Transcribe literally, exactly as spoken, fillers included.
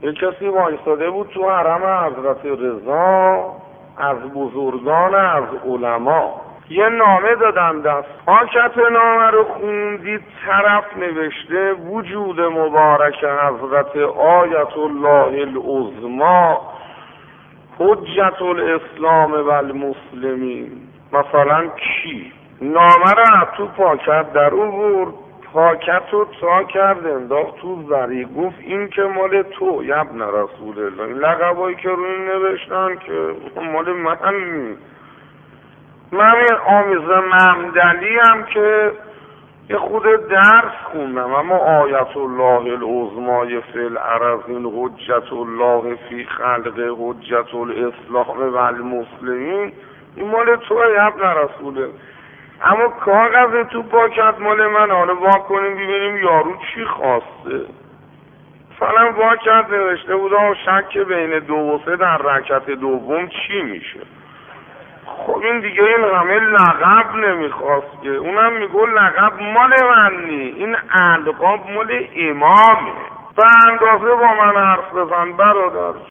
یه کسی وایستاده بود تو حرم حضرت رضا از بزرگان از علما، یه نامه دادن دست. پاکت نامه رو خوندید، طرف نوشته وجود مبارک حضرت آیت الله العظما حجت الاسلام و المسلمین. مثلا کی؟ نامه رو تو پاکت در آورد، پاکت رو تا کرد انداخت تو زری، گفت این که مال تو ابن رسول الله. این لقبایی که روی نوشتن که مال من نیست. من آمیز ممدلی هم که یه خود درس خوندم، اما آیت الله العظمای فی الارضین حجت الله فی خلق حجت الاسلام و المسلمین، این مال تو ابن رسوله. اما کاغذ تو پاکت مال من. حالا وا کنیم ببینیم یارو چی خواسته. مثلا پاکت نوشته بودم شک بین دو و سه در رکعت دوم چی میشه. خب این دیگه این همه لقب نمیخواست که، اونم میگو لقب مال من نی، این القاب مال امامه. به اندازه با من حرف بزن برادر.